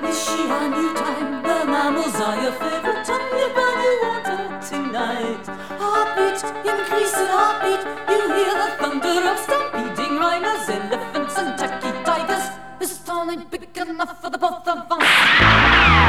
Is she a new time? The mammals are your favorite time. You value water tonight. Heartbeat, increasing heartbeat. You hear the thunder of stampeding rhinos, elephants and tacky tigers. This town ain't big enough for the both of us.